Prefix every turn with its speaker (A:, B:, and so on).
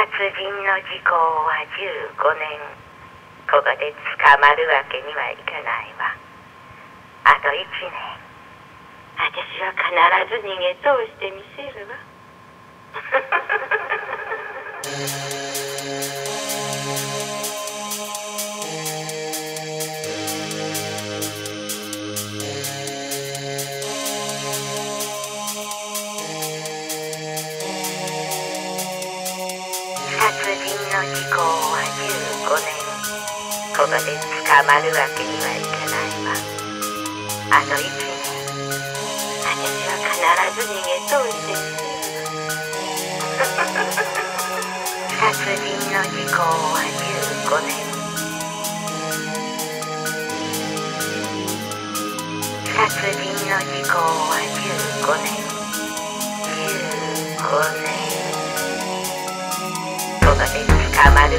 A: 人の時効は15年。ここで捕まるわけにはいかないわ。あと1年。私は必ず逃げ通してみせるわ。殺人の時効は15年。ここで捕まるわけにはいかないわ。あと1年。私は必ず逃げ通してみせるわ。殺人の時効は15年。殺人の時効は15年。15年。ここで捕まる